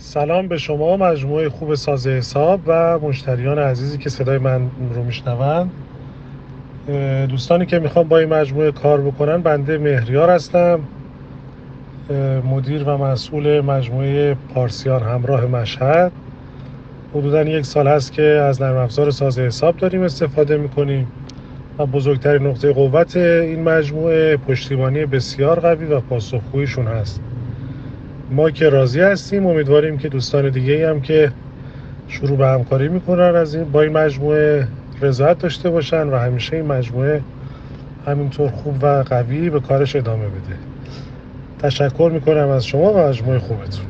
سلام به شما مجموعه خوب ساز حساب و مشتریان عزیزی که صدای من رو میشنوند. دوستانی که میخوان با این مجموعه کار بکنن، بنده مهریار هستم، مدیر و مسئول مجموعه پارسیان همراه مشهد. حدوداً 1 سال هست که از نرم افزار ساز حساب داریم استفاده میکنیم و بزرگترین نقطه قوت این مجموعه پشتیبانی بسیار قوی و پاسخگوییشون هست. ما که راضی هستیم، امیدواریم که دوستان دیگه هم که شروع به همکاری میکنن با این مجموعه رضایت داشته باشن و همیشه این مجموعه همینطور خوب و قوی به کارش ادامه بده. تشکر میکنم از شما و مجموعه خوبتون.